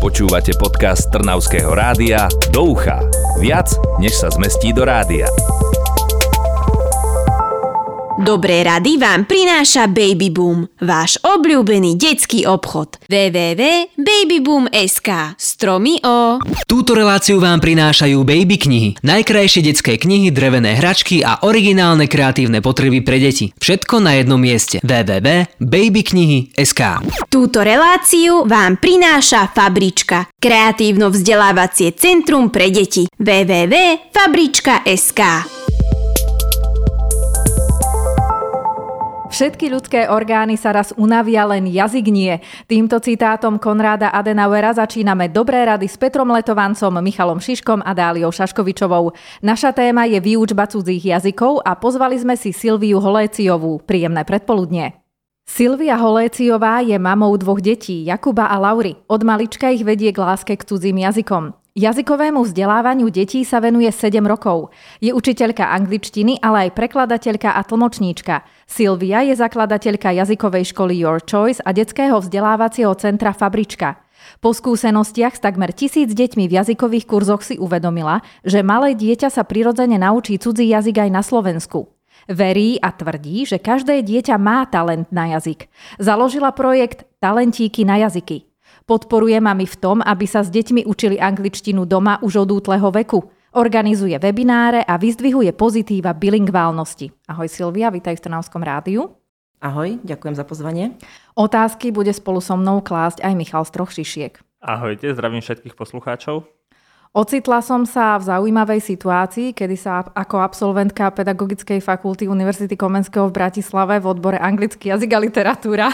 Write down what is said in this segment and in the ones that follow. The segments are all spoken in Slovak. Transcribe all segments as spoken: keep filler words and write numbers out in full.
Počúvate podcast Trnavského rádia Do ucha. Viac, než sa zmestí do rádia. Dobré rady vám prináša Baby Boom, váš obľúbený detský obchod. w w w bodka babyboom bodka es ká. Stromy o... Túto reláciu vám prinášajú Baby knihy. Najkrajšie detské knihy, drevené hračky a originálne kreatívne potreby pre deti. Všetko na jednom mieste. w w w bodka babyknihy bodka es ká. Túto reláciu vám prináša Fabrička, kreatívno-vzdelávacie centrum pre deti. w w w bodka fabrička bodka es ká. Všetky ľudské orgány sa raz unavia, len jazyk nie. Týmto citátom Konráda Adenauera začíname Dobré rady s Petrom Letovancom, Michalom Šiškom a Dáliou Šaškovičovou. Naša téma je výučba cudzích jazykov a pozvali sme si Silviu Holéciovú. Príjemné predpoludnie. Silvia Holéciová je mamou dvoch detí, Jakuba a Laury. Od malička ich vedie k láske k cudzím jazykom. Jazykovému vzdelávaniu detí sa venuje sedem rokov. Je učiteľka angličtiny, ale aj prekladateľka a tlmočníčka. Silvia je zakladateľka jazykovej školy Your Choice a detského vzdelávacieho centra Fabrička. Po skúsenostiach s takmer tisíc deťmi v jazykových kurzoch si uvedomila, že malé dieťa sa prirodzene naučí cudzí jazyk aj na Slovensku. Verí a tvrdí, že každé dieťa má talent na jazyk. Založila projekt Talentíky na jazyky. Podporuje mami v tom, aby sa s deťmi učili angličtinu doma už od útleho veku. Organizuje webináre a vyzdvihuje pozitíva bilingválnosti. Ahoj Silvia, vítaj v Trnavskom rádiu. Ahoj, ďakujem za pozvanie. Otázky bude spolu so mnou klásť aj Michal z Troch šišiek. Ahojte, zdravím všetkých poslucháčov. Ocitla som sa v zaujímavej situácii, kedy sa ako absolventka Pedagogickej fakulty Univerzity Komenského v Bratislave v odbore anglický jazyk a literatúra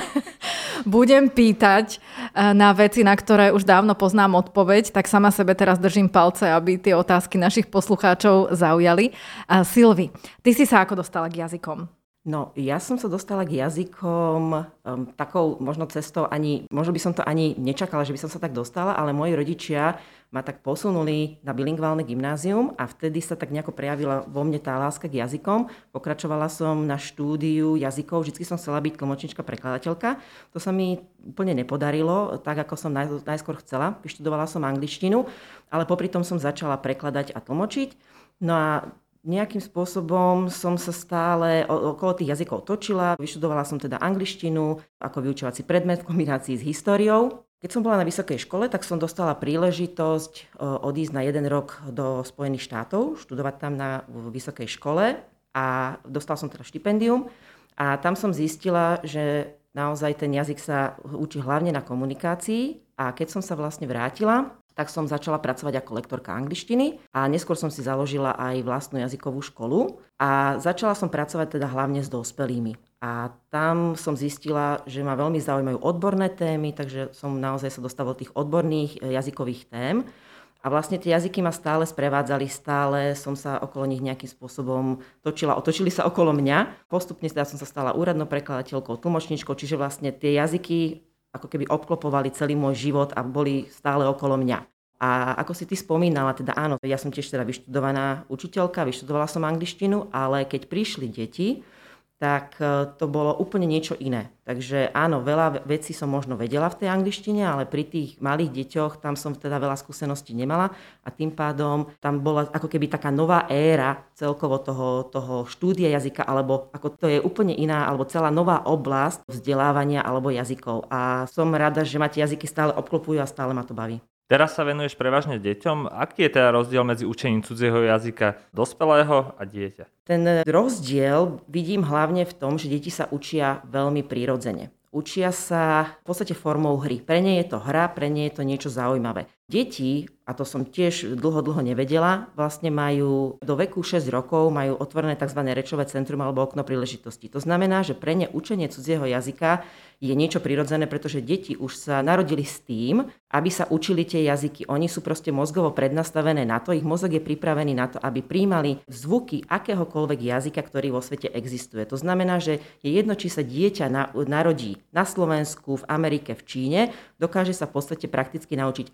budem pýtať na veci, na ktoré už dávno poznám odpoveď, tak sama sebe teraz držím palce, aby tie otázky našich poslucháčov zaujali. Silvi, ty si sa ako dostala k jazykom? No, ja som sa dostala k jazykom um, takou možno cestou, ani, možno by som to ani nečakala, že by som sa tak dostala, ale moji rodičia ma tak posunuli na bilingválne gymnázium a vtedy sa tak nejako prejavila vo mne tá láska k jazykom. Pokračovala som na štúdiu jazykov, vždy som chcela byť tlmočníčka, prekladateľka. To sa mi úplne nepodarilo, tak ako som naj, najskôr chcela. Vyštudovala som angličtinu, ale popri tom som začala prekladať a tlmočiť. No a nejakým spôsobom som sa stále okolo tých jazykov točila. Vyštudovala som teda angličtinu ako vyučovací predmet v kombinácii s históriou. Keď som bola na vysokej škole, tak som dostala príležitosť odísť na jeden rok do Spojených štátov, študovať tam na vysokej škole a dostala som teda štipendium. A tam som zistila, že naozaj ten jazyk sa učí hlavne na komunikácii a keď som sa vlastne vrátila, tak som začala pracovať ako lektorka angličtiny a neskôr som si založila aj vlastnú jazykovú školu a začala som pracovať teda hlavne s dospelými. A tam som zistila, že ma veľmi zaujímajú odborné témy, takže som naozaj sa dostala do tých odborných jazykových tém. A vlastne tie jazyky ma stále sprevádzali, stále som sa okolo nich nejakým spôsobom točila, otočili sa okolo mňa. Postupne teda som sa stala úradnou prekladateľkou, tlmočníčkou, čiže vlastne tie jazyky ako keby obklopovali celý môj život a boli stále okolo mňa. A ako si ty spomínala, teda áno, ja som tiež teda vyštudovaná učiteľka, vyštudovala som angličtinu, ale keď prišli deti, tak to bolo úplne niečo iné. Takže áno, veľa vecí som možno vedela v tej angličtine, ale pri tých malých deťoch tam som teda veľa skúseností nemala a tým pádom tam bola ako keby taká nová éra celkovo toho, toho štúdia jazyka, alebo ako to je úplne iná, alebo celá nová oblasť vzdelávania alebo jazykov. A som rada, že ma tie jazyky stále obklopujú a stále ma to baví. Teraz sa venuješ prevažne deťom. Aký je teda rozdiel medzi učením cudzieho jazyka dospelého a dieťa? Ten rozdiel vidím hlavne v tom, že deti sa učia veľmi prirodzene. Učia sa v podstate formou hry. Pre ne je to hra, pre ne je to niečo zaujímavé. Deti, a to som tiež dlho, dlho nevedela, vlastne majú do veku šesť rokov majú otvorené tzv. Rečové centrum alebo okno príležitosti. To znamená, že pre ne učenie cudzieho jazyka je niečo prirodzené, pretože deti už sa narodili s tým, aby sa učili tie jazyky. Oni sú proste mozgovo prednastavené na to, ich mozog je pripravený na to, aby prijímali zvuky akéhokoľvek jazyka, ktorý vo svete existuje. To znamená, že je jedno, či sa dieťa narodí na Slovensku, v Amerike, v Číne, dokáže sa v podstate prakticky naučiť akýkoľvek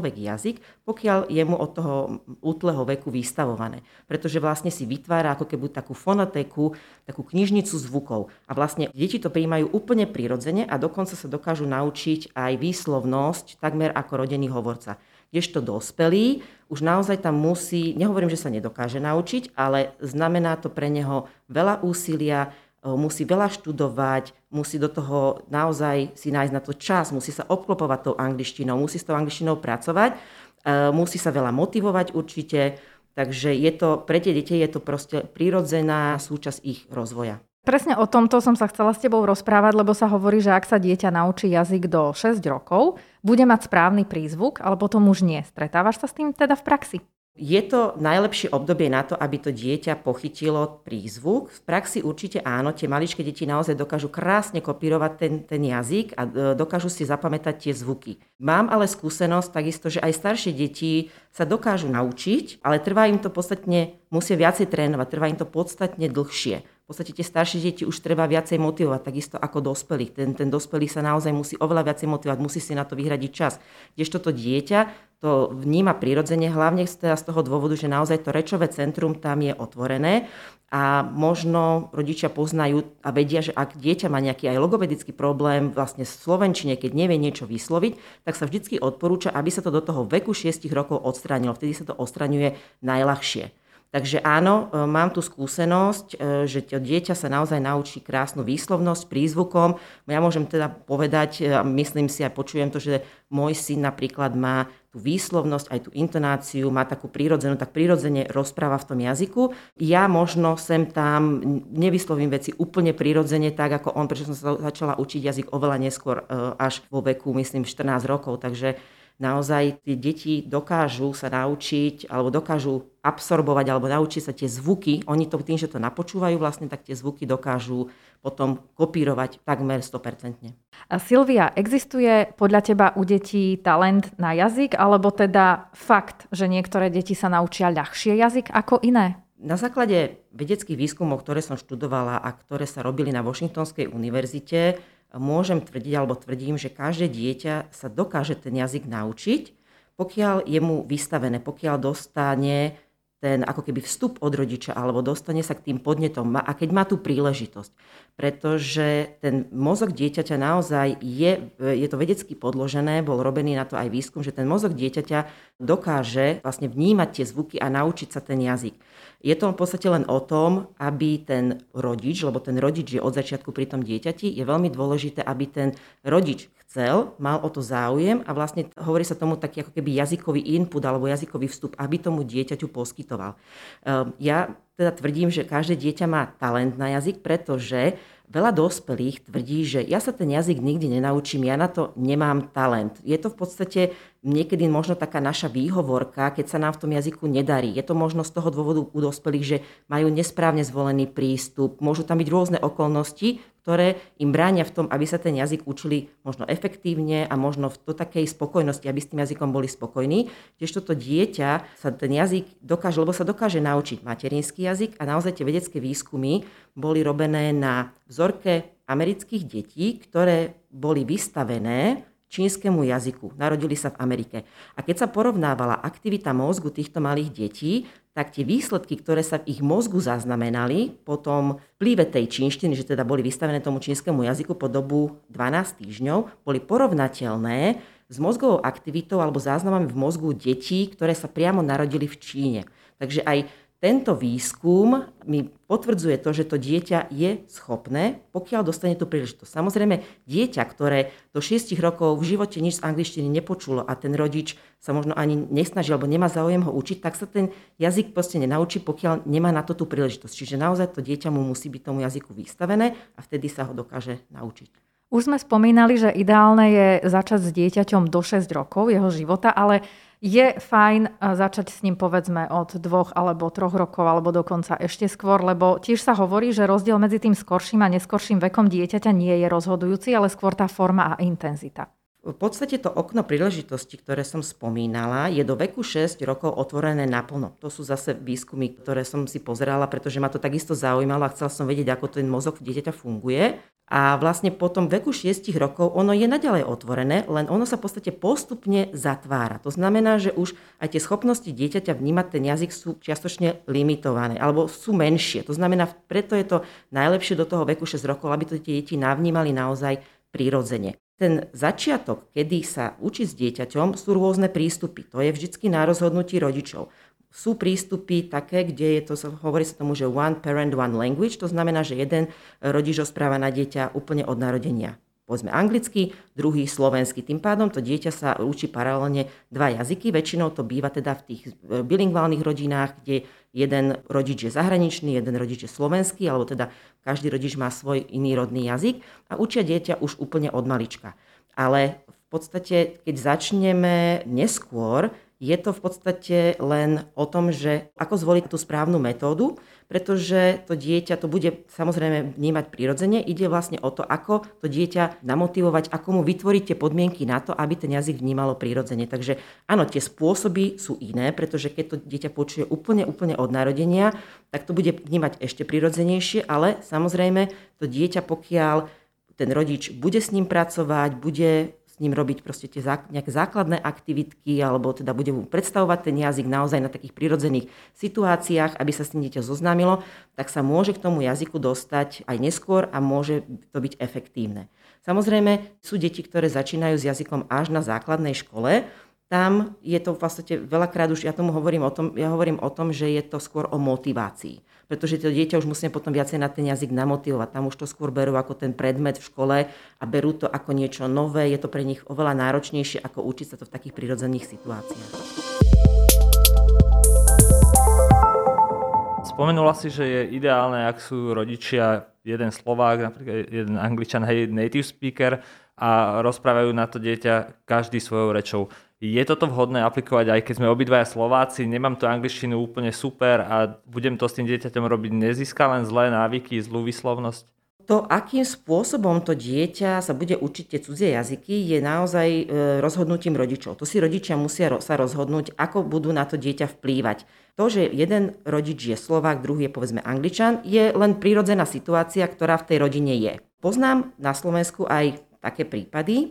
akýkoľvek jazyk, pokiaľ je mu od toho útleho veku vystavované. Pretože vlastne si vytvára ako keby takú fonotéku, takú knižnicu zvukov. A vlastne deti to prijímajú úplne prirodzene a dokonca sa dokážu naučiť aj výslovnosť takmer ako rodený hovorca. Kdežto dospelý už naozaj tam musí, nehovorím, že sa nedokáže naučiť, ale znamená to pre neho veľa úsilia, musí veľa študovať, musí do toho naozaj si nájsť na to čas, musí sa obklopovať tou angličtinou, musí s tou angličtinou pracovať, musí sa veľa motivovať určite, takže je to, pre tie deti je to proste prirodzená súčasť ich rozvoja. Presne o tomto som sa chcela s tebou rozprávať, lebo sa hovorí, že ak sa dieťa naučí jazyk do šesť rokov, bude mať správny prízvuk, ale potom už nie. Stretávaš sa s tým teda v praxi? Je to najlepšie obdobie na to, aby to dieťa pochytilo prízvuk. V praxi určite áno, tie maličké deti naozaj dokážu krásne kopírovať ten, ten jazyk a dokážu si zapamätať tie zvuky. Mám ale skúsenosť takisto, že aj staršie deti sa dokážu naučiť, ale trvá im to podstatne, musia viacej trénovať, trvá im to podstatne dlhšie. V podstate tie staršie deti už treba viacej motivovať, takisto ako dospelých. Ten, ten dospelý sa naozaj musí oveľa viacej motivovať, musí si na to vyhradiť čas. Kdežto to dieťa to vníma prirodzene, hlavne z toho dôvodu, že naozaj to rečové centrum tam je otvorené a možno rodičia poznajú a vedia, že ak dieťa má nejaký aj logopedický problém vlastne v slovenčine, keď nevie niečo vysloviť, tak sa vždycky odporúča, aby sa to do toho veku šiestich rokov odstránilo. Vtedy sa to odstraňuje najľahšie. Takže áno, mám tu skúsenosť, že to dieťa sa naozaj naučí krásnu výslovnosť prízvukom. Ja môžem teda povedať, myslím si a počujem to, že môj syn napríklad má tú výslovnosť, aj tú intonáciu, má takú prírodzenú, tak prírodzene rozpráva v tom jazyku. Ja možno sem tam nevyslovím veci úplne prírodzene, tak ako on, pretože som sa začala učiť jazyk oveľa neskôr, až vo veku, myslím, štrnásť rokov, takže naozaj tie deti dokážu sa naučiť alebo dokážu absorbovať alebo naučiť sa tie zvuky. Oni to tým, že to napočúvajú vlastne, tak tie zvuky dokážu potom kopírovať takmer sto percent. A Silvia, existuje podľa teba u detí talent na jazyk alebo teda fakt, že niektoré deti sa naučia ľahšie jazyk ako iné? Na základe vedeckých výskumov, ktoré som študovala a ktoré sa robili na Washingtonskej univerzite, môžem tvrdiť, alebo tvrdím, že každé dieťa sa dokáže ten jazyk naučiť, pokiaľ je mu vystavené, pokiaľ dostane ten ako keby vstup od rodiča, alebo dostane sa k tým podnetom a keď má tú príležitosť. Pretože ten mozog dieťaťa naozaj je, je to vedecky podložené, bol robený na to aj výskum, že ten mozog dieťaťa dokáže vlastne vnímať tie zvuky a naučiť sa ten jazyk. Je to v podstate len o tom, aby ten rodič, lebo ten rodič je od začiatku pri tom dieťati, je veľmi dôležité, aby ten rodič chcel, mal o to záujem a vlastne hovorí sa tomu taký ako keby jazykový input alebo jazykový vstup, aby tomu dieťaťu poskytoval. Ja teda tvrdím, že každé dieťa má talent na jazyk, pretože veľa dospelých tvrdí, že ja sa ten jazyk nikdy nenaučím, ja na to nemám talent. Je to v podstate niekedy možno taká naša výhovorka, keď sa nám v tom jazyku nedarí. Je to možno z toho dôvodu u dospelých, že majú nesprávne zvolený prístup, môžu tam byť rôzne okolnosti, ktoré im bránia v tom, aby sa ten jazyk učili možno efektívne a možno do takej spokojnosti, aby s tým jazykom boli spokojní. Tiež toto dieťa sa ten jazyk dokáže, lebo sa dokáže naučiť materinský jazyk a naozaj tie vedecké výskumy boli robené na vzorke amerických detí, ktoré boli vystavené čínskemu jazyku. Narodili sa v Amerike. A keď sa porovnávala aktivita mozgu týchto malých detí, tak tie výsledky, ktoré sa v ich mozgu zaznamenali po tom vplyve tej čínštiny, že teda boli vystavené tomu čínskemu jazyku po dobu dvanásť týždňov, boli porovnateľné s mozgovou aktivitou alebo záznamami v mozgu detí, ktoré sa priamo narodili v Číne. Takže aj tento výskum mi potvrdzuje to, že to dieťa je schopné, pokiaľ dostane tú príležitosť. Samozrejme, dieťa, ktoré do šiestich rokov v živote nič z angličtiny nepočulo a ten rodič sa možno ani nesnaží alebo nemá záujem ho učiť, tak sa ten jazyk proste nenaučí, pokiaľ nemá na to tú príležitosť. Čiže naozaj to dieťa mu musí byť tomu jazyku vystavené a vtedy sa ho dokáže naučiť. Už sme spomínali, že ideálne je začať s dieťaťom do šesť rokov jeho života, ale je fajn začať s ním povedzme od dvoch alebo troch rokov alebo dokonca ešte skôr, lebo tiež sa hovorí, že rozdiel medzi tým skorším a neskorším vekom dieťaťa nie je rozhodujúci, ale skôr tá forma a intenzita. V podstate to okno príležitosti, ktoré som spomínala, je do veku šesť rokov otvorené naplno. To sú zase výskumy, ktoré som si pozerala, pretože ma to takisto zaujímalo a chcela som vedieť, ako ten mozog dieťaťa funguje. A vlastne po tom veku šesť rokov ono je naďalej otvorené, len ono sa v podstate postupne zatvára. To znamená, že už aj tie schopnosti dieťaťa vnímať ten jazyk sú čiastočne limitované alebo sú menšie. To znamená, preto je to najlepšie do toho veku šesť rokov, aby to tie deti navnímali naozaj prirodzene. Ten začiatok, kedy sa učí s dieťaťom, sú rôzne prístupy. To je vždycky na rozhodnutí rodičov. Sú prístupy také, kde je to, hovorí sa tomu, že one parent, one language, to znamená, že jeden rodič rozpráva na dieťa úplne od narodenia. Povedzme anglicky, druhý slovenský. Tým pádom to dieťa sa učí paralelne dva jazyky. Väčšinou to býva teda v tých bilingválnych rodinách, kde jeden rodič je zahraničný, jeden rodič je slovenský, alebo teda každý rodič má svoj iný rodný jazyk a učia dieťa už úplne od malička. Ale v podstate, keď začneme neskôr, je to v podstate len o tom, že ako zvoliť tú správnu metódu, pretože to dieťa to bude samozrejme vnímať prirodzene. Ide vlastne o to, ako to dieťa namotivovať, ako mu vytvoriť tie podmienky na to, aby ten jazyk vnímalo prirodzene. Takže áno, tie spôsoby sú iné, pretože keď to dieťa počuje úplne, úplne od narodenia, tak to bude vnímať ešte prirodzenejšie, ale samozrejme to dieťa, pokiaľ ten rodič bude s ním pracovať, bude s ním robiť proste tie nejaké základné aktivitky, alebo teda bude mu predstavovať ten jazyk naozaj na takých prirodzených situáciách, aby sa s tým dieťa zoznámilo, tak sa môže k tomu jazyku dostať aj neskôr a môže to byť efektívne. Samozrejme, sú deti, ktoré začínajú s jazykom až na základnej škole. Tam je to v podstate veľakrát už, ja tomu hovorím o tom, ja hovorím o tom, že je to skôr o motivácii. Pretože to dieťa už musíme potom viacej na ten jazyk namotivovať. Tam už to skôr berú ako ten predmet v škole a berú to ako niečo nové. Je to pre nich oveľa náročnejšie, ako učiť sa to v takých prirodzených situáciách. Spomenula si, že je ideálne, ak sú rodičia jeden Slovák, napríklad jeden Angličan, hej, native speaker a rozprávajú na to dieťa každý svojou rečou. Je toto vhodné aplikovať, aj keď sme obidvaja Slováci, nemám tú angličtinu úplne super a budem to s tým dieťaťom robiť, nezíska len zlé návyky, zlú výslovnosť? To, akým spôsobom to dieťa sa bude učiť tie cudzie jazyky, je naozaj rozhodnutím rodičov. To si rodičia musia sa rozhodnúť, ako budú na to dieťa vplývať. To, že jeden rodič je Slovák, druhý je povedzme Angličan, je len prirodzená situácia, ktorá v tej rodine je. Poznám na Slovensku aj také prípady,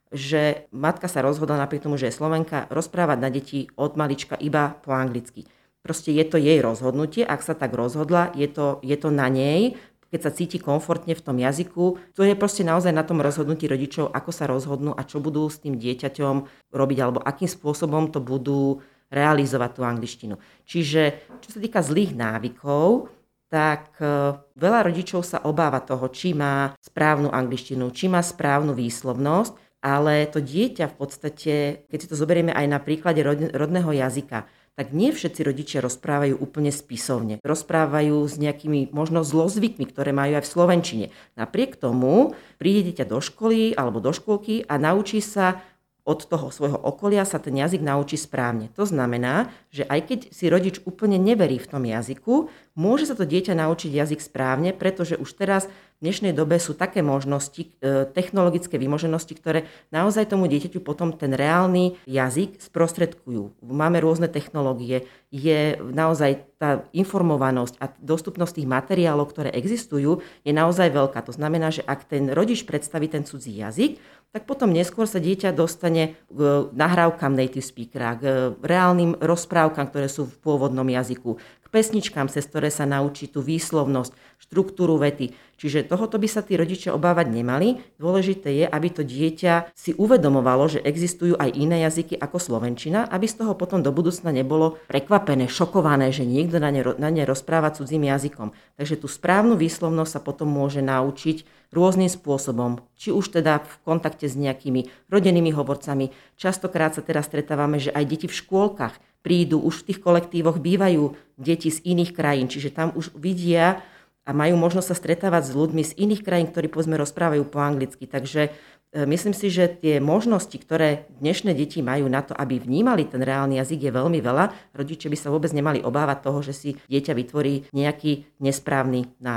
že matka sa rozhodla napriek tomu, že je Slovenka, rozprávať na deti od malička iba po anglicky. Proste je to jej rozhodnutie, ak sa tak rozhodla, je to, je to na nej, keď sa cíti komfortne v tom jazyku. To je proste naozaj na tom rozhodnutí rodičov, ako sa rozhodnú a čo budú s tým dieťaťom robiť, alebo akým spôsobom to budú realizovať tú angličtinu. Čiže čo sa týka zlých návykov, tak veľa rodičov sa obáva toho, či má správnu angličtinu, či má správnu výslovnosť, ale to dieťa v podstate, keď si to zoberieme aj na príklade rodného jazyka, tak nie všetci rodičia rozprávajú úplne spisovne. Rozprávajú s nejakými možno zlozvykmi, ktoré majú aj v slovenčine. Napriek tomu príde dieťa do školy alebo do škôlky a naučí sa od toho svojho okolia sa ten jazyk naučí správne. To znamená, že aj keď si rodič úplne neverí v tom jazyku, môže sa to dieťa naučiť jazyk správne, pretože už teraz v dnešnej dobe sú také možnosti, technologické vymoženosti, ktoré naozaj tomu dieťaťu potom ten reálny jazyk sprostredkujú. Máme rôzne technológie, je naozaj tá informovanosť a dostupnosť tých materiálov, ktoré existujú, je naozaj veľká. To znamená, že ak ten rodič predstaví ten cudzí jazyk, tak potom neskôr sa dieťa dostane k nahrávkam native speakera, k reálnym rozprávkam, ktoré sú v pôvodnom jazyku, k pesničkám, cez ktoré sa naučí tú výslovnosť, štruktúru vety. Čiže tohoto by sa tí rodičia obávať nemali. Dôležité je, aby to dieťa si uvedomovalo, že existujú aj iné jazyky ako slovenčina, aby z toho potom do budúcna nebolo prekvapené, šokované, že niekto na ne, na ne rozpráva cudzím jazykom. Takže tú správnu výslovnosť sa potom môže naučiť rôznym spôsobom, či už teda v kontakte s nejakými rodennými hovorcami. Častokrát sa teraz stretávame, že aj deti v škôlkach prídu, už v tých kolektívoch bývajú deti z iných krajín, čiže tam už vidia a majú možnosť sa stretávať s ľuďmi z iných krajín, ktorí povedzme rozprávajú po anglicky. Takže myslím si, že tie možnosti, ktoré dnešné deti majú na to, aby vnímali ten reálny jazyk, je veľmi veľa. Rodičia by sa vôbec nemali obávať toho, že si dieťa vytvorí nejaký nesprávny návyk.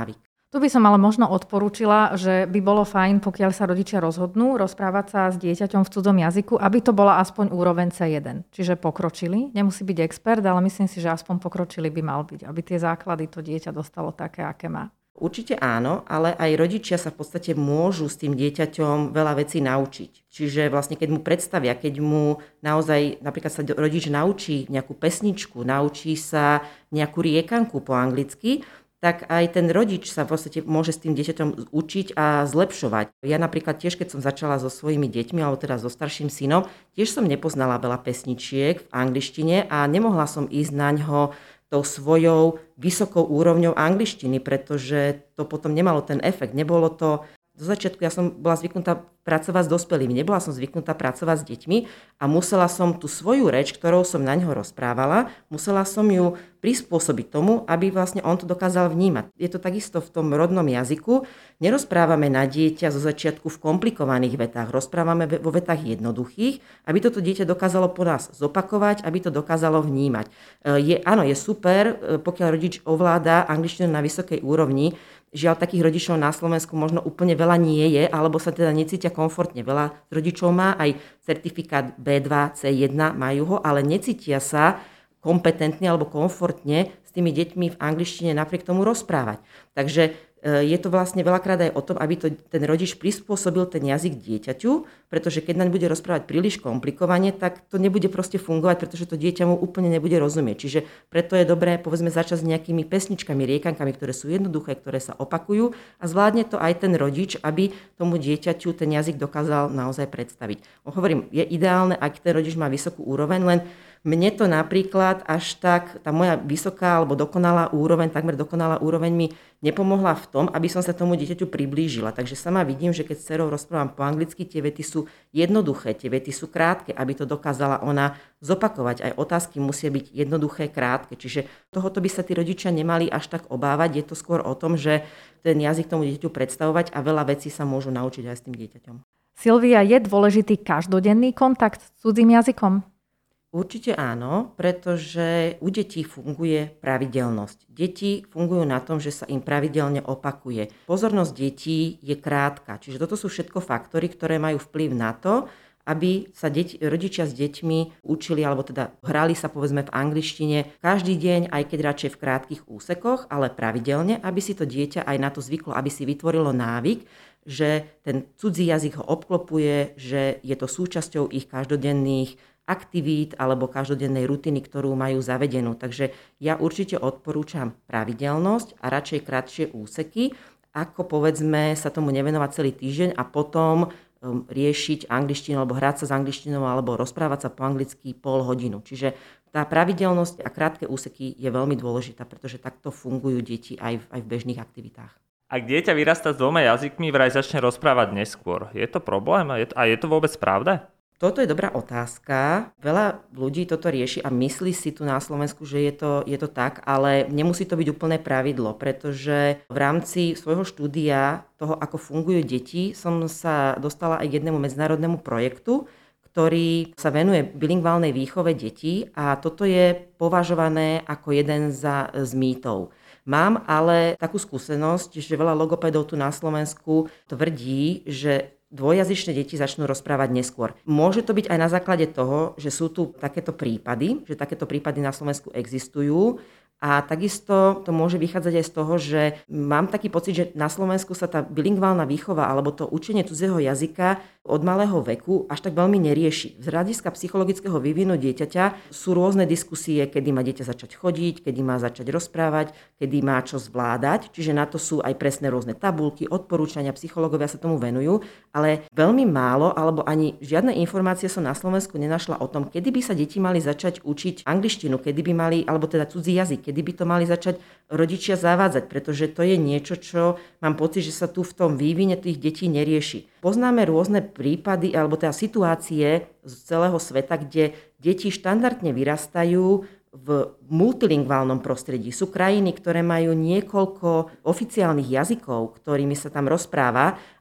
Tu by som ale možno odporúčila, že by bolo fajn, pokiaľ sa rodičia rozhodnú rozprávať sa s dieťaťom v cudzom jazyku, aby to bola aspoň úroveň cé jeden. Čiže pokročili, nemusí byť expert, ale myslím si, že aspoň pokročili by mal byť, aby tie základy to dieťa dostalo také, aké má. Určite áno, ale aj rodičia sa v podstate môžu s tým dieťaťom veľa vecí naučiť. Čiže vlastne keď mu predstavia, keď mu naozaj napríklad sa rodič naučí nejakú pesničku, naučí sa nejakú riekanku po anglicky, tak aj ten rodič sa v podstate môže s tým dieťaťom učiť a zlepšovať. Ja napríklad tiež, keď som začala so svojimi deťmi, alebo teda so starším synom, tiež som nepoznala veľa pesničiek v angličtine a nemohla som ísť na ňo tou svojou vysokou úrovňou angličtiny, pretože to potom nemalo ten efekt. Nebolo to... Do začiatku ja som bola zvyknutá pracovať s dospelými, nebola som zvyknutá pracovať s deťmi a musela som tú svoju reč, ktorou som na ňo rozprávala, musela som ju prispôsobiť tomu, aby vlastne on to dokázal vnímať. Je to takisto v tom rodnom jazyku. Nerozprávame na dieťa zo začiatku v komplikovaných vetách, rozprávame vo vetách jednoduchých, aby toto dieťa dokázalo po nás zopakovať, aby to dokázalo vnímať. Je, áno, je super, pokiaľ rodič ovláda angličtinu na vysokej úrovni. Žiaľ, takých rodičov na Slovensku možno úplne veľa nie je, alebo sa teda necítia komfortne. Veľa rodičov má aj certifikát bé dva, cé jeden, majú ho, ale necítia sa kompetentne alebo komfortne s tými deťmi v angličtine napriek tomu rozprávať. Takže je to vlastne veľakrát aj o tom, aby to ten rodič prispôsobil ten jazyk dieťaťu, pretože keď naň bude rozprávať príliš komplikovane, tak to nebude proste fungovať, pretože to dieťa mu úplne nebude rozumieť. Čiže preto je dobré, povedzme, začať s nejakými pesničkami, riekankami, ktoré sú jednoduché, ktoré sa opakujú a zvládne to aj ten rodič, aby tomu dieťaťu ten jazyk dokázal naozaj predstaviť. Hovorím, je ideálne, ak ten rodič má vysokú úroveň, len mne to napríklad až tak, tá moja vysoká alebo dokonalá úroveň, takmer dokonalá úroveň mi nepomohla v tom, aby som sa tomu dieťaťu priblížila. Takže sama vidím, že keď s dcerou rozprávam po anglicky, tie vety sú jednoduché, tie vety sú krátke, aby to dokázala ona zopakovať. Aj otázky musia byť jednoduché, krátke. Čiže tohoto by sa tí rodičia nemali až tak obávať. Je to skôr o tom, že ten jazyk tomu dieťaťu predstavovať a veľa vecí sa môžu naučiť aj s tým dieťaťom. Silvia, je dôležitý každodenný kontakt s cudzým jazykom? Určite áno, pretože u detí funguje pravidelnosť. Deti fungujú na tom, že sa im pravidelne opakuje. Pozornosť detí je krátka, čiže toto sú všetko faktory, ktoré majú vplyv na to, aby sa deti, rodičia s deťmi učili, alebo teda hrali sa povedzme v angličtine každý deň, aj keď radšej v krátkych úsekoch, ale pravidelne, aby si to dieťa aj na to zvyklo, aby si vytvorilo návyk, že ten cudzí jazyk ho obklopuje, že je to súčasťou ich každodenných aktivít alebo každodennej rutiny, ktorú majú zavedenú. Takže ja určite odporúčam pravidelnosť a radšej kratšie úseky, ako povedzme sa tomu nevenovať celý týždeň a potom um, riešiť angličtinu alebo hrať sa s angličtinou alebo rozprávať sa po anglicky pol hodinu. Čiže tá pravidelnosť a krátke úseky je veľmi dôležitá, pretože takto fungujú deti aj v, aj v bežných aktivitách. Ak dieťa vyrastá s dvoma jazykmi, vraj začne rozprávať neskôr. Je to problém? A je to, a je to vôbec pravda? Toto je dobrá otázka. Veľa ľudí toto rieši a myslí si tu na Slovensku, že je to, je to tak, ale nemusí to byť úplné pravidlo, pretože v rámci svojho štúdia toho, ako fungujú deti, som sa dostala aj k jednému medzinárodnému projektu, ktorý sa venuje bilingválnej výchove detí a toto je považované ako jeden za, z mýtov. Mám ale takú skúsenosť, že veľa logopédov tu na Slovensku tvrdí, že dvojjazyčné deti začnú rozprávať neskôr. Môže to byť aj na základe toho, že sú tu takéto prípady, že takéto prípady na Slovensku existujú. A takisto to môže vychádzať aj z toho, že mám taký pocit, že na Slovensku sa tá bilingválna výchova alebo to učenie cudzieho jazyka od malého veku až tak veľmi nerieši. Z hľadiska psychologického vývinu dieťaťa sú rôzne diskusie, kedy má dieťa začať chodiť, kedy má začať rozprávať, kedy má čo zvládať. Čiže na to sú aj presné rôzne tabulky, odporúčania, psychológovia sa tomu venujú, ale veľmi málo alebo ani žiadne informácie som na Slovensku nenašla o tom, kedy by sa deti mali začať učiť angličtinu, kedy by mali, alebo teda cudzí jazyk, kedy by to mali začať rodičia zavádzať, pretože to je niečo, čo mám pocit, že sa tu v tom vývine tých detí nerieši. Poznáme rôzne prípady alebo teda situácie z celého sveta, kde deti štandardne vyrastajú v multilingválnom prostredí. Sú krajiny, ktoré majú niekoľko oficiálnych jazykov, ktorými sa tam rozpráva a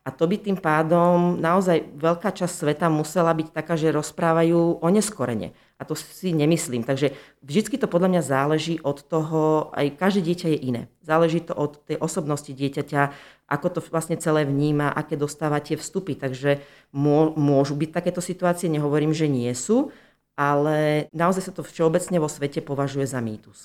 A to by tým pádom naozaj veľká časť sveta musela byť taká, že rozprávajú oneskorene. A to si nemyslím. Takže vždycky to podľa mňa záleží od toho, aj každé dieťa je iné. Záleží to od tej osobnosti dieťaťa, ako to vlastne celé vníma, aké dostáva tie vstupy. Takže môžu byť takéto situácie, nehovorím, že nie sú, ale naozaj sa to všeobecne vo svete považuje za mýtus.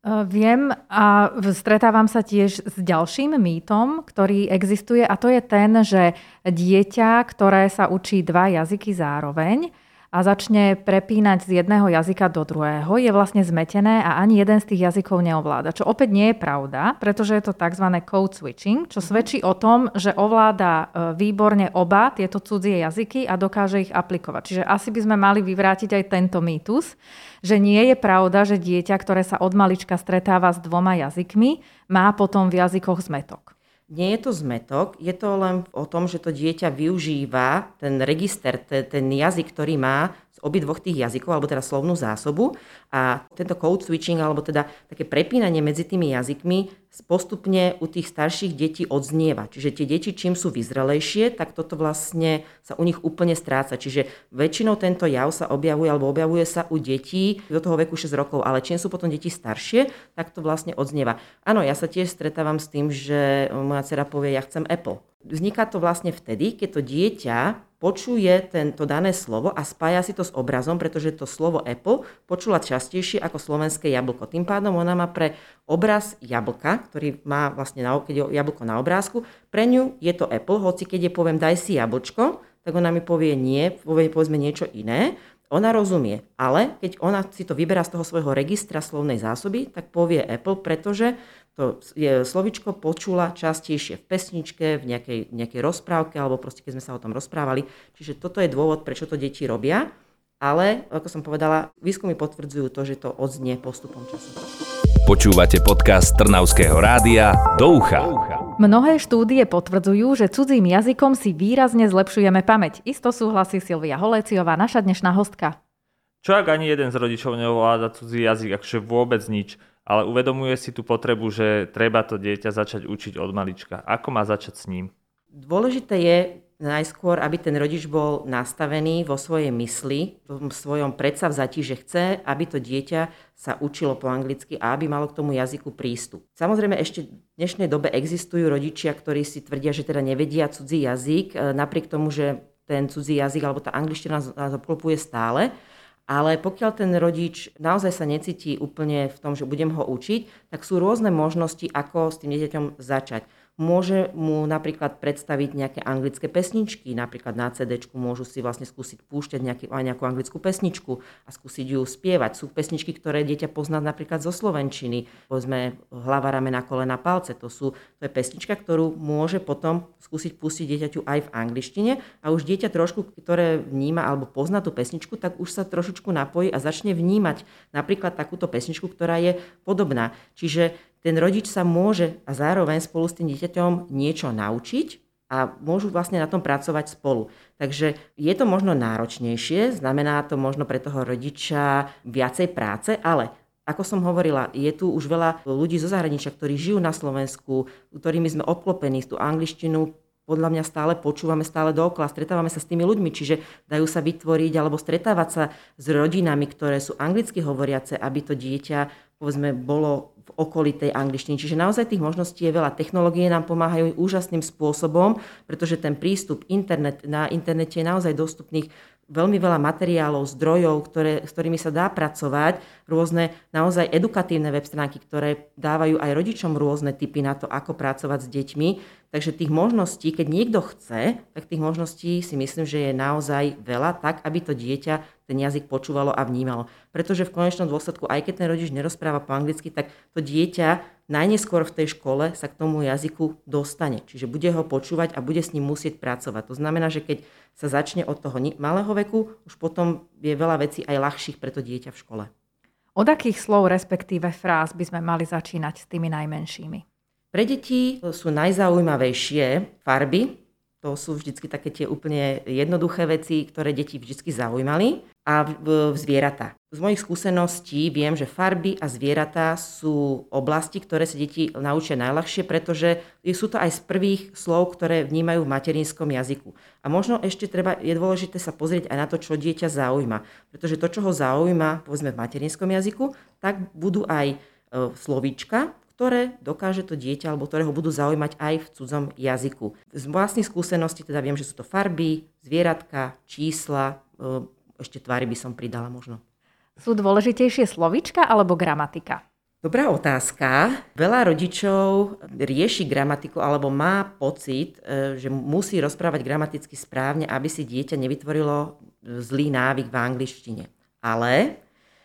Viem a stretávam sa tiež s ďalším mýtom, ktorý existuje, a to je ten, že dieťa, ktoré sa učí dva jazyky zároveň a začne prepínať z jedného jazyka do druhého, je vlastne zmetené a ani jeden z tých jazykov neovláda. Čo opäť nie je pravda, pretože je to tzv. Code switching, čo svedčí o tom, že ovláda výborne oba tieto cudzie jazyky a dokáže ich aplikovať. Čiže asi by sme mali vyvrátiť aj tento mýtus, že nie je pravda, že dieťa, ktoré sa od malička stretáva s dvoma jazykmi, má potom v jazykoch zmätok. Nie je to zmätok, je to len o tom, že to dieťa využíva ten register, ten, ten jazyk, ktorý má z obidvoch tých jazykov, alebo teda slovnú zásobu, a tento code switching, alebo teda také prepínanie medzi tými jazykmi postupne u tých starších detí odznieva. Čiže tie deti, čím sú vyzrelejšie, tak toto vlastne sa u nich úplne stráca. Čiže väčšinou tento jav sa objavuje, alebo objavuje sa u detí do toho veku šesť rokov, ale čím sú potom deti staršie, tak to vlastne odznieva. Áno, ja sa tiež stretávam s tým, že moja dcera povie, ja chcem Apple. Vzniká to vlastne vtedy, keď to dieťa počuje tento dané slovo a spája si to s obrazom, pretože to slovo Apple počula častejšie ako slovenské jablko. Tým pádom ona má pre obraz jablka, ktorý má vlastne, na, keď je jablko na obrázku, pre ňu je to Apple, hoci keď je poviem daj si jablčko, tak ona mi povie nie, povie povedzme niečo iné. Ona rozumie, ale keď ona si to vyberá z toho svojho registra slovnej zásoby, tak povie Apple, pretože to je, slovičko počula častejšie v pesničke, v nejakej, nejakej rozprávke, alebo proste keď sme sa o tom rozprávali. Čiže toto je dôvod, prečo to deti robia, ale ako som povedala, výskumy potvrdzujú to, že to odznie postupom času. Počúvate podcast Trnavského rádia Do ucha. Mnohé štúdie potvrdzujú, že cudzím jazykom si výrazne zlepšujeme pamäť. Isto súhlasí Silvia Holéciová, naša dnešná hostka. Čo ak ani jeden z rodičov neovláda cudzí jazyk, akože vôbec nič, ale uvedomuje si tú potrebu, že treba to dieťa začať učiť od malička. Ako má začať s ním? Dôležité je najskôr, aby ten rodič bol nastavený vo svojej mysli, v svojom predsavzatí, že chce, aby to dieťa sa učilo po anglicky a aby malo k tomu jazyku prístup. Samozrejme, ešte v dnešnej dobe existujú rodičia, ktorí si tvrdia, že teda nevedia cudzí jazyk, napriek tomu, že ten cudzí jazyk alebo tá angličtina nás obklopuje stále. Ale pokiaľ ten rodič naozaj sa necíti úplne v tom, že budem ho učiť, tak sú rôzne možnosti, ako s tým dieťaťom začať. Môže mu napríklad predstaviť nejaké anglické pesničky, napríklad na cédéčku môžu si vlastne skúsiť púšťať nejaký, nejakú anglickú pesničku a skúsiť ju spievať. Sú pesničky, ktoré dieťa pozná napríklad zo slovenčiny. Povedzme Hlava, ramena, kolena, palce. To, sú, to je pesnička, ktorú môže potom skúsiť pustiť dieťaťu aj v angličtine a už dieťa trošku, ktoré vníma alebo pozná tú pesničku, tak už sa trošičku napojí a začne vnímať napríklad takúto pesničku, ktorá je podobná. Čiže ten rodič sa môže a zároveň spolu s tým dieťaťom niečo naučiť a môžu vlastne na tom pracovať spolu. Takže je to možno náročnejšie, znamená to možno pre toho rodiča viacej práce, ale ako som hovorila, je tu už veľa ľudí zo zahraničia, ktorí žijú na Slovensku, ktorými sme obklopení, tú angličtinu podľa mňa stále počúvame stále dookola, stretávame sa s tými ľuďmi, čiže dajú sa vytvoriť alebo stretávať sa s rodinami, ktoré sú anglicky hovoriace, aby to dieťa povedzme bolo v okolí tej angličtiny. Čiže naozaj tých možností je veľa. Technológie nám pomáhajú úžasným spôsobom, pretože ten prístup internet, na internete je naozaj dostupných veľmi veľa materiálov, zdrojov, ktoré, s ktorými sa dá pracovať, rôzne naozaj edukatívne web stránky, ktoré dávajú aj rodičom rôzne tipy na to, ako pracovať s deťmi. Takže tých možností, keď niekto chce, tak tých možností si myslím, že je naozaj veľa, tak aby to dieťa ten jazyk počúvalo a vnímalo. Pretože v konečnom dôsledku, aj keď ten rodič nerozpráva po anglicky, tak to dieťa najneskôr v tej škole sa k tomu jazyku dostane. Čiže bude ho počúvať a bude s ním musieť pracovať. To znamená, že keď sa začne od toho malého veku, už potom je veľa vecí aj ľahších pre to dieťa v škole. Od akých slov, respektíve fráz by sme mali začínať s tými najmenšími? Pre deti sú najzaujímavejšie farby. To sú vždycky také tie úplne jednoduché veci, ktoré deti vždycky zaujímali. A v, v zvieratá. Z mojich skúseností viem, že farby a zvieratá sú oblasti, ktoré sa deti naučia najľahšie, pretože sú to aj z prvých slov, ktoré vnímajú v materinskom jazyku. A možno ešte treba, je dôležité sa pozrieť aj na to, čo dieťa zaujíma. Pretože to, čo ho zaujíma, povedzme v materinskom jazyku, tak budú aj e, slovíčka, ktoré dokáže to dieťa, alebo ktoré ho budú zaujímať aj v cudzom jazyku. Z vlastných skúseností teda viem, že sú to farby, zvieratka, čísla, e, ešte tvary by som pridala možno. Sú dôležitejšie slovíčka alebo gramatika? Dobrá otázka. Veľa rodičov rieši gramatiku alebo má pocit, že musí rozprávať gramaticky správne, aby si dieťa nevytvorilo zlý návyk v angličtine. Ale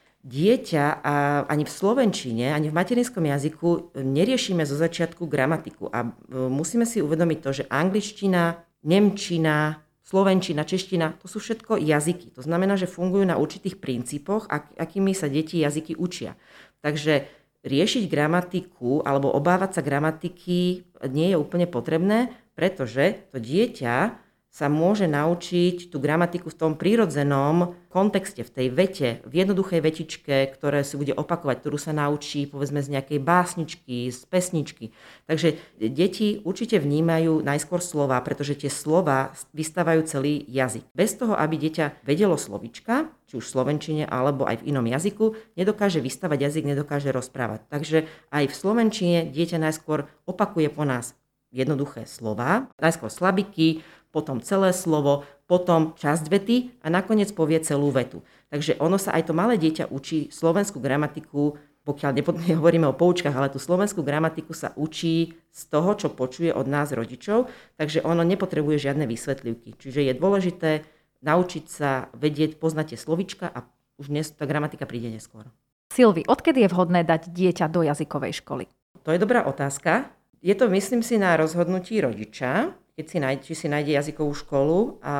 dieťa a ani v slovenčine, ani v materinskom jazyku neriešime zo začiatku gramatiku. A musíme si uvedomiť to, že angličtina, nemčina, slovenčina, čeština, to sú všetko jazyky. To znamená, že fungujú na určitých princípoch, ak, akými sa deti jazyky učia. Takže riešiť gramatiku alebo obávať sa gramatiky nie je úplne potrebné, pretože to dieťa sa môže naučiť tú gramatiku v tom prírodzenom kontexte, v tej vete, v jednoduchej vetičke, ktoré si bude opakovať, ktorú sa naučí povedzme z nejakej básničky, z pesničky. Takže deti určite vnímajú najskôr slova, pretože tie slova vystávajú celý jazyk. Bez toho, aby dieťa vedelo slovička, či už v slovenčine alebo aj v inom jazyku, nedokáže vystavať jazyk, nedokáže rozprávať. Takže aj v slovenčine dieťa najskôr opakuje po nás jednoduché slova, najskôr slabiky, potom celé slovo, potom časť vety a nakoniec povie celú vetu. Takže ono sa aj to malé dieťa učí slovenskú gramatiku, pokiaľ nehovoríme o poučkách, ale tú slovenskú gramatiku sa učí z toho, čo počuje od nás rodičov, takže ono nepotrebuje žiadne vysvetlivky. Čiže je dôležité naučiť sa vedieť, poznať tie slovička a už dnes tá gramatika príde neskôr. Silvi, odkedy je vhodné dať dieťa do jazykovej školy? To je dobrá otázka. Je to, myslím si, na rozhodnutí rodiča, keď si nájde, či si nájde jazykovú školu. A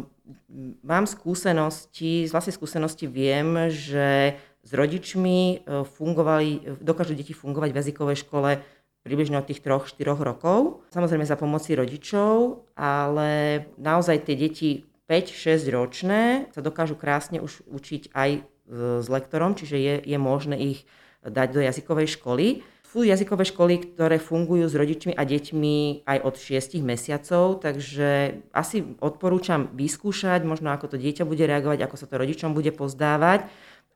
mám skúsenosti, z vlastnej skúsenosti viem, že s rodičmi fungovali, dokážu deti fungovať v jazykovej škole približne od tých troch štyroch rokov. Samozrejme za pomoci rodičov, ale naozaj tie deti päť šesť ročné sa dokážu krásne už učiť aj s lektorom, čiže je, je možné ich dať do jazykovej školy. Sú jazykové školy, ktoré fungujú s rodičmi a deťmi aj od šiestich mesiacov, takže asi odporúčam vyskúšať, možno ako to dieťa bude reagovať, ako sa to rodičom bude pozdávať,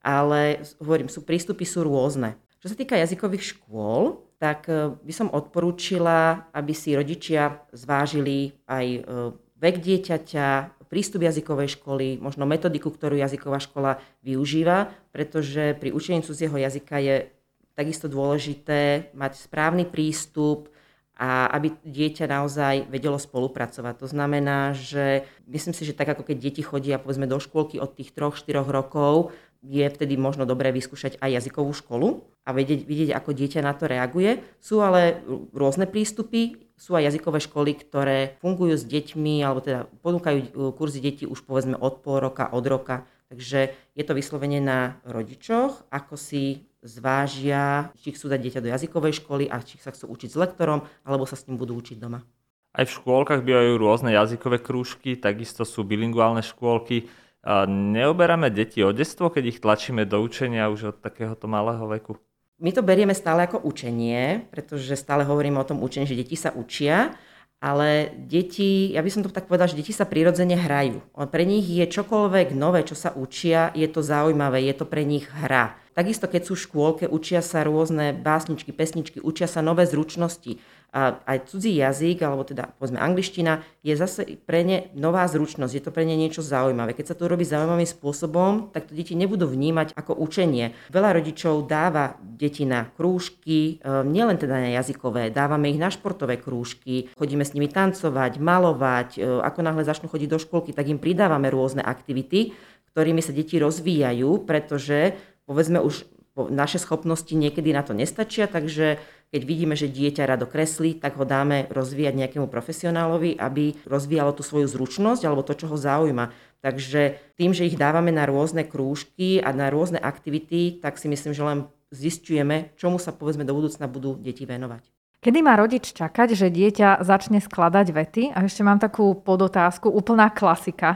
ale hovorím, sú prístupy sú rôzne. Čo sa týka jazykových škôl, tak by som odporúčila, aby si rodičia zvážili aj vek dieťaťa, prístup jazykovej školy, možno metodiku, ktorú jazyková škola využíva, pretože pri učení cudzieho jazyka je takisto dôležité mať správny prístup a aby dieťa naozaj vedelo spolupracovať. To znamená, že myslím si, že tak ako keď deti chodia povedzme do škôlky od tých troch štyroch rokov, je vtedy možno dobré vyskúšať aj jazykovú školu a vedieť, vidieť, ako dieťa na to reaguje. Sú ale rôzne prístupy, sú aj jazykové školy, ktoré fungujú s deťmi, alebo teda ponúkajú kurzy detí už povedzme od pol roka, od roka. Takže je to vyslovene na rodičoch, ako si zvážia, či chcú dať dieťa do jazykovej školy a či sa chcú učiť s lektorom, alebo sa s ním budú učiť doma. Aj v škôlkach bývajú rôzne jazykové krúžky, takisto sú bilinguálne škôlky. A neoberáme deti od detstva, keď ich tlačíme do učenia už od takéhoto malého veku? My to berieme stále ako učenie, pretože stále hovoríme o tom učení, že deti sa učia, ale deti, ja by som to tak povedala, že deti sa prirodzene hrajú. Pre nich je čokoľvek nové, čo sa učia, je to zaujímavé, je to pre nich hra. Takisto, keď sú v škôlke, učia sa rôzne básničky, pesničky, učia sa nové zručnosti. A aj cudzí jazyk, alebo teda povedzme angličtina, je zase pre ne nová zručnosť, je to pre ne niečo zaujímavé. Keď sa to robí zaujímavým spôsobom, tak to deti nebudú vnímať ako učenie. Veľa rodičov dáva deti na krúžky, nielen teda na jazykové, dávame ich na športové krúžky, chodíme s nimi tancovať, malovať, ako náhle začnú chodiť do škôlky, tak im pridávame rôzne aktivity, ktorými sa deti rozvíjajú, pretože povedzme už naše schopnosti niekedy na to nestačia, takže keď vidíme, že dieťa rado kreslí, tak ho dáme rozvíjať nejakému profesionálovi, aby rozvíjalo tú svoju zručnosť alebo to, čo ho zaujíma. Takže tým, že ich dávame na rôzne krúžky a na rôzne aktivity, tak si myslím, že len zisťujeme, čomu sa povedzme do budúcna budú deti venovať. Kedy má rodič čakať, že dieťa začne skladať vety? A ešte mám takú podotázku, úplná klasika.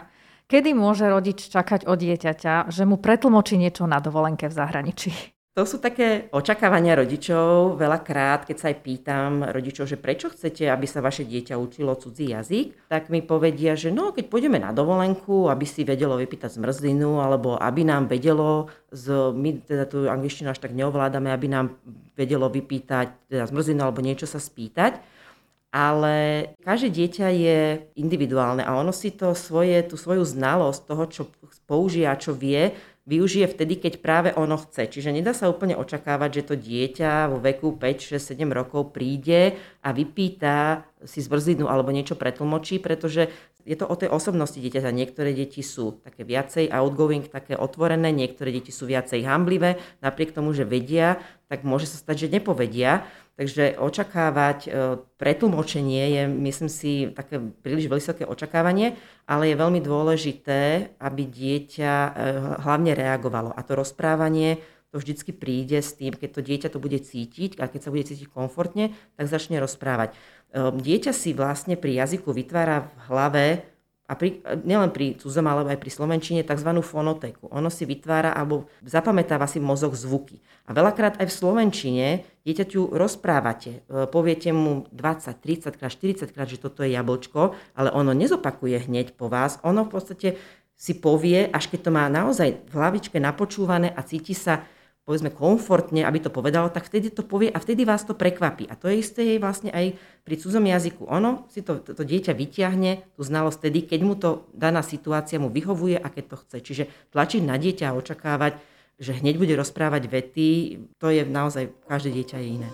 Kedy môže rodič čakať od dieťaťa, že mu pretlmočí niečo na dovolenke v zahraničí? To sú také očakávania rodičov. Veľakrát, keď sa aj pýtam rodičov, že prečo chcete, aby sa vaše dieťa učilo cudzí jazyk, tak mi povedia, že no, keď pôjdeme na dovolenku, aby si vedelo vypýtať zmrzlinu, alebo aby nám vedelo, z, my teda tú angličtinu až tak neovládame, aby nám vedelo vypýtať teda zmrzlinu alebo niečo sa spýtať. Ale každé dieťa je individuálne a ono si to svoje, tú svoju znalosť toho, čo použije a čo vie, využije vtedy, keď práve ono chce. Čiže nedá sa úplne očakávať, že to dieťa vo veku päť, šesť, sedem rokov príde a vypýta si zmrzlinu alebo niečo pretlmočí, pretože je to o tej osobnosti dieťaťa. Niektoré deti sú také viacej outgoing, také otvorené, niektoré deti sú viacej hamblivé, napriek tomu, že vedia, tak môže sa stať, že nepovedia. Takže očakávať pretlmočenie je, myslím si, také príliš vysoké očakávanie, ale je veľmi dôležité, aby dieťa hlavne reagovalo. A to rozprávanie to vždycky príde s tým, keď to dieťa to bude cítiť a keď sa bude cítiť komfortne, tak začne rozprávať. Dieťa si vlastne pri jazyku vytvára v hlave, a pri, nielen pri cudzom, ale aj pri slovenčine, tzv. Fonotéku. Ono si vytvára alebo zapamätáva si mozog zvuky. A veľakrát aj v slovenčine dieťaťu rozprávate. Poviete mu dvadsať, tridsať krát, štyridsať krát, že toto je jablčko, ale ono nezopakuje hneď po vás. Ono v podstate si povie, až keď to má naozaj v hlavičke napočúvané a cíti sa povedzme komfortne, aby to povedalo, tak vtedy to povie a vtedy vás to prekvapí. A to je isté vlastne aj pri cudzom jazyku. Ono si to, to, to dieťa vyťahne, tú znalosť vtedy, keď mu to daná situácia mu vyhovuje a keď to chce. Čiže tlačiť na dieťa a očakávať, že hneď bude rozprávať vety, to je naozaj, každé dieťa je iné.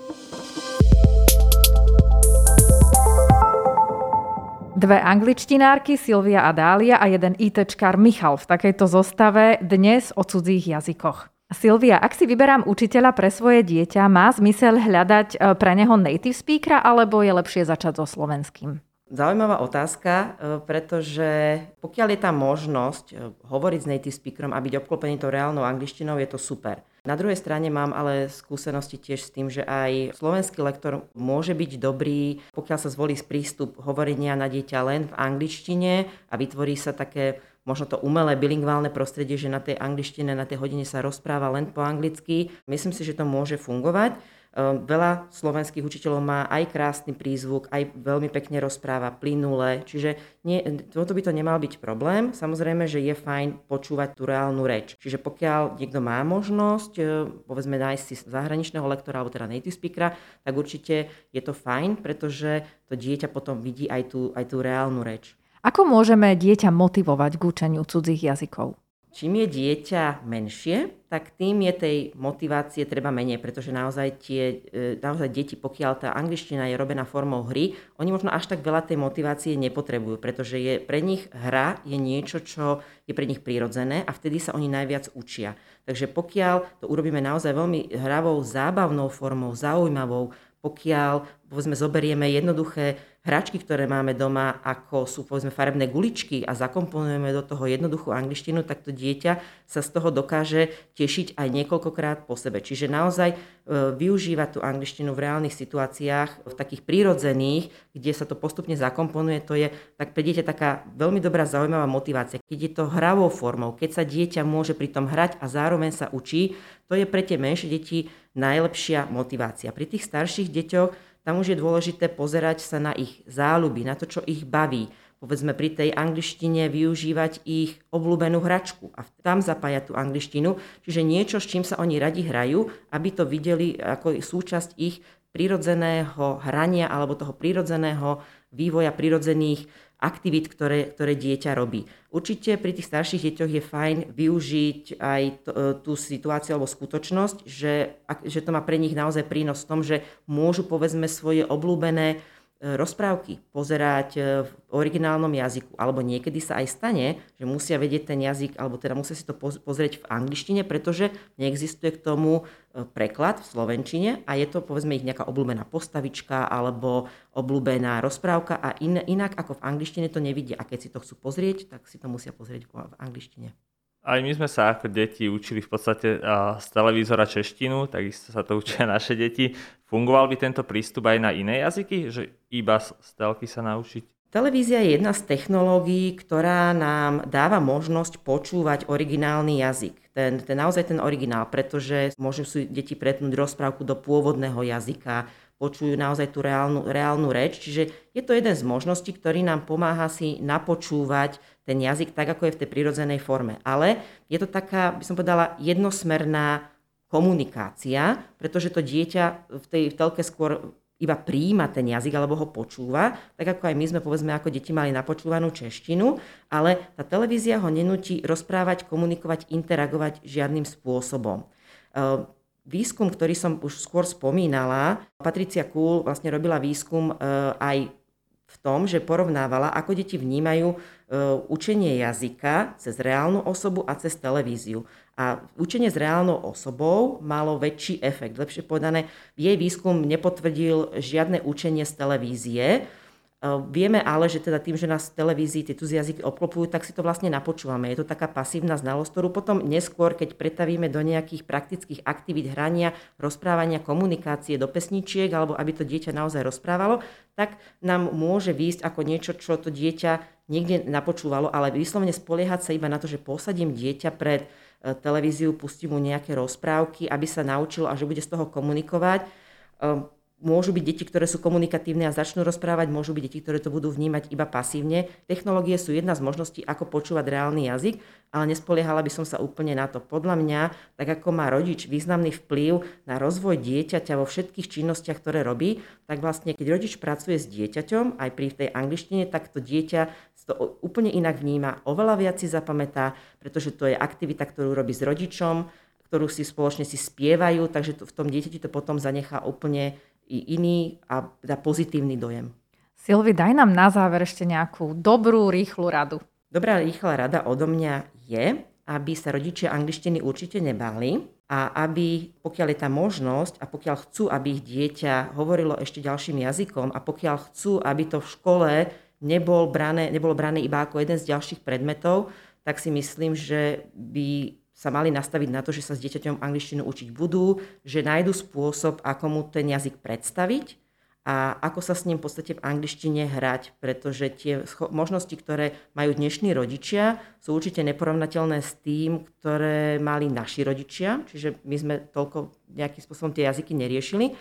Dve angličtinárky, Silvia a Dália, a jeden ITčkár Michal v takejto zostave dnes o cudzích jazykoch. Silvia, ak si vyberám učiteľa pre svoje dieťa, má zmysel hľadať pre neho native speakera, alebo je lepšie začať so slovenským? Zaujímavá otázka, pretože pokiaľ je tá možnosť hovoriť s native speakerom a byť obklopený tou reálnou angličtinou, je to super. Na druhej strane mám ale skúsenosti tiež s tým, že aj slovenský lektor môže byť dobrý, pokiaľ sa zvolí prístup hovorenia na dieťa len v angličtine a vytvorí sa také možno to umelé bilingválne prostredie, že na tej angličtine, na tej hodine sa rozpráva len po anglicky. Myslím si, že to môže fungovať. Veľa slovenských učiteľov má aj krásny prízvuk, aj veľmi pekne rozpráva, plynule, čiže nie, toto by to nemal byť problém. Samozrejme, že je fajn počúvať tú reálnu reč. Čiže pokiaľ niekto má možnosť, povedzme, nájsť si zahraničného lektora alebo teda native speakera, tak určite je to fajn, pretože to dieťa potom vidí aj tú, aj tú reálnu reč. Ako môžeme dieťa motivovať k učeniu cudzích jazykov? Čím je dieťa menšie, tak tým je tej motivácie treba menej, pretože naozaj tie naozaj deti, pokiaľ tá angličtina je robená formou hry, oni možno až tak veľa tej motivácie nepotrebujú, pretože je pre nich hra je niečo, čo je pre nich prirodzené a vtedy sa oni najviac učia. Takže pokiaľ to urobíme naozaj veľmi hravou, zábavnou formou, zaujímavou, pokiaľ povedzme zoberieme jednoduché hračky, ktoré máme doma, ako sú povedzme farebné guličky a zakomponujeme do toho jednoduchú angličtinu, tak to dieťa sa z toho dokáže tešiť aj niekoľkokrát po sebe. Čiže naozaj e, využívať tú angličtinu v reálnych situáciách, v takých prírodzených, kde sa to postupne zakomponuje, to je tak pre dieťa taká veľmi dobrá, zaujímavá motivácia. Keď je to hravou formou, keď sa dieťa môže pri tom hrať a zároveň sa učí, to je pre tie menšie deti najlepšia motivácia. Pri tých starších deťoch tam už je dôležité pozerať sa na ich záľuby, na to, čo ich baví. Povedzme pri tej angličtine využívať ich obľúbenú hračku a tam zapájať tú angličtinu, čiže niečo, s čím sa oni radi hrajú, aby to videli ako súčasť ich prirodzeného hrania alebo toho prirodzeného vývoja, prirodzených aktivít, ktoré, ktoré dieťa robí. Určite pri tých starších deťoch je fajn využiť aj to, tú situáciu alebo skutočnosť, že, že to má pre nich naozaj prínos v tom, že môžu povedzme svoje obľúbené rozprávky pozerať v originálnom jazyku, alebo niekedy sa aj stane, že musia vedieť ten jazyk, alebo teda musia si to pozrieť v angličtine, pretože neexistuje k tomu preklad v slovenčine a je to povedzme ich nejaká obľúbená postavička alebo obľúbená rozprávka a in, inak ako v angličtine to nevidia. A keď si to chcú pozrieť, tak si to musia pozrieť v angličtine. Aj my sme sa ako deti učili v podstate z televízora češtinu, takisto sa to učia naše deti. Fungoval by tento prístup aj na iné jazyky, že iba z telky sa naučiť? Televízia je jedna z technológií, ktorá nám dáva možnosť počúvať originálny jazyk. Ten, ten naozaj ten originál, pretože môžu si deti pretnúť rozprávku do pôvodného jazyka, počujú naozaj tú reálnu, reálnu reč. Čiže je to jeden z možností, ktorý nám pomáha si napočúvať ten jazyk tak, ako je v tej prirodzenej forme. Ale je to taká, by som povedala, jednosmerná komunikácia, pretože to dieťa v tej v telke skôr iba prijíma ten jazyk alebo ho počúva, tak ako aj my sme povedzme ako deti mali napočúvanú češtinu, ale tá televízia ho nenúti rozprávať, komunikovať, interagovať žiadnym spôsobom. Výskum, ktorý som už skôr spomínala, Patricia Kuhl vlastne robila výskum aj v tom, že porovnávala, ako deti vnímajú učenie jazyka cez reálnu osobu a cez televíziu. A učenie s reálnou osobou malo väčší efekt. Lepšie povedané, jej výskum nepotvrdil žiadne učenie z televízie. Vieme ale, že teda tým, že nás v televízii tie cudzie jazyky obklopujú, tak si to vlastne napočúvame. Je to taká pasívna znalosť, ktorú potom neskôr, keď pretavíme do nejakých praktických aktivít hrania, rozprávania, komunikácie, do pesničiek, alebo aby to dieťa naozaj rozprávalo, tak nám môže výjsť ako niečo, čo to dieťa niekde napočúvalo, ale vyslovene spoliehať sa iba na to, že posadím dieťa pred televíziu, pustím mu nejaké rozprávky, aby sa naučilo a že bude z toho komunikovať. Môžu byť deti, ktoré sú komunikatívne a začnú rozprávať, môžu byť deti, ktoré to budú vnímať iba pasívne. Technológie sú jedna z možností, ako počúvať reálny jazyk, ale nespoliehala by som sa úplne na to. Podľa mňa, tak ako má rodič významný vplyv na rozvoj dieťaťa vo všetkých činnostiach, ktoré robí, tak vlastne keď rodič pracuje s dieťaťom, aj pri tej angličtine, tak to dieťa to úplne inak vníma, oveľa viac si zapamätá, pretože to je aktivita, ktorú robí s rodičom, ktorú si spoločne si spievajú, takže to, v tom dieťati to potom zanechá úplne i iný a dá pozitívny dojem. Silvi, daj nám na záver ešte nejakú dobrú, rýchlu radu. Dobrá, rýchla rada odo mňa je, aby sa rodičia angličtiny určite nebáli a aby, pokiaľ je tá možnosť a pokiaľ chcú, aby ich dieťa hovorilo ešte ďalším jazykom a pokiaľ chcú, aby to v škole nebol brané, nebolo brané iba ako jeden z ďalších predmetov, tak si myslím, že by sa mali nastaviť na to, že sa s dieťaťom angličtinu učiť budú, že nájdu spôsob, ako mu ten jazyk predstaviť a ako sa s ním v podstate v angličtine hrať, pretože tie možnosti, ktoré majú dnešní rodičia, sú určite neporovnateľné s tým, ktoré mali naši rodičia, čiže my sme toľko nejakým spôsobom tie jazyky neriešili,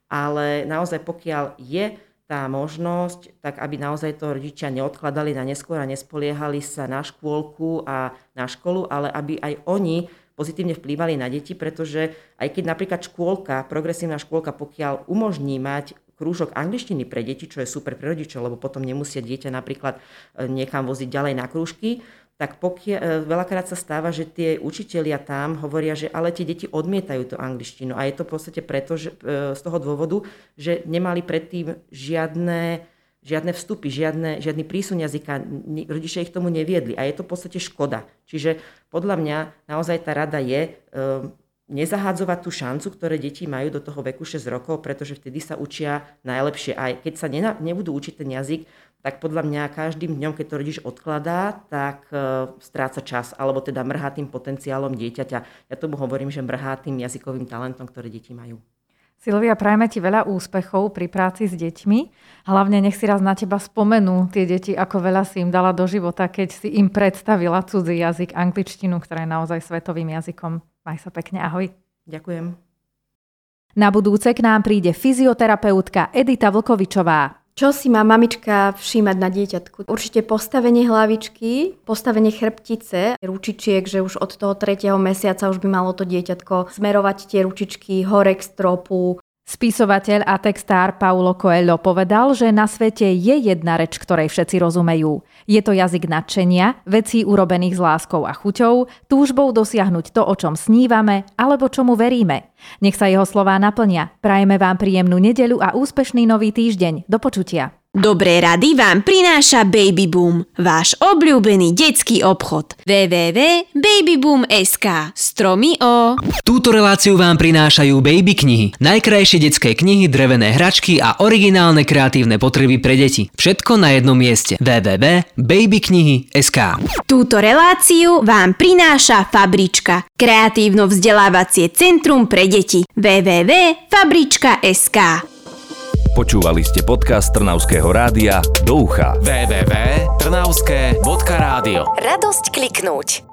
ale naozaj pokiaľ je tá možnosť, tak aby naozaj to rodičia neodkladali na neskôr a nespoliehali sa na škôlku a na školu, ale aby aj oni pozitívne vplývali na deti, pretože aj keď napríklad škôlka, progresívna škôlka, pokiaľ umožní mať krúžok angličtiny pre deti, čo je super pre rodičov, lebo potom nemusia dieťa napríklad niekam voziť ďalej na krúžky, tak pokiaľ, veľakrát sa stáva, že tie učitelia tam hovoria, že ale tie deti odmietajú tú angličtinu. A je to v podstate preto, že, z toho dôvodu, že nemali predtým žiadne, žiadne vstupy, žiadne, žiadny prísun jazyka, rodičia ich tomu neviedli. A je to v podstate škoda. Čiže podľa mňa naozaj tá rada je nezahádzovať tú šancu, ktoré deti majú do toho veku šesť rokov, pretože vtedy sa učia najlepšie. Aj keď sa nena, nebudú učiť ten jazyk, tak podľa mňa každým dňom, keď to rodič odkladá, tak e, stráca čas, alebo teda mrhá tým potenciálom dieťaťa. Ja tomu hovorím, že mrhá tým jazykovým talentom, ktoré deti majú. Silvia, prajeme ti veľa úspechov pri práci s deťmi. Hlavne nech si raz na teba spomenú tie deti, ako veľa si im dala do života, keď si im predstavila cudzí jazyk, angličtinu, ktorá je naozaj svetovým jazykom. Maj sa pekne, ahoj. Ďakujem. Na budúce k nám príde fyzioterapeutka Edita Vlkovičová. Čo si má mamička všímať na dieťatku? Určite postavenie hlavičky, postavenie chrbtice, ručičiek, že už od toho tretieho mesiaca už by malo to dieťatko smerovať tie ručičky hore k stropu. Spisovateľ a textár Paulo Coelho povedal, že na svete je jedna reč, ktorej všetci rozumejú. Je to jazyk nadšenia, vecí urobených s láskou a chuťou, túžbou dosiahnuť to, o čom snívame, alebo čomu veríme. Nech sa jeho slová naplnia. Prajeme vám príjemnú nedeľu a úspešný nový týždeň. Do počutia. Dobré rady vám prináša Baby Boom, váš obľúbený detský obchod. w w w bodka babyboom bodka es ká. Stromy o... Túto reláciu vám prinášajú Baby knihy. Najkrajšie detské knihy, drevené hračky a originálne kreatívne potreby pre deti. Všetko na jednom mieste. w w w bodka babyknihy bodka es ká. Túto reláciu vám prináša Fabrička, kreatívno-vzdelávacie centrum pre deti. w w w bodka fabrička bodka es ká. Počúvali ste podcast Trnavského rádia Do ucha. w w w bodka trnavské bodka rádio. Radosť kliknúť.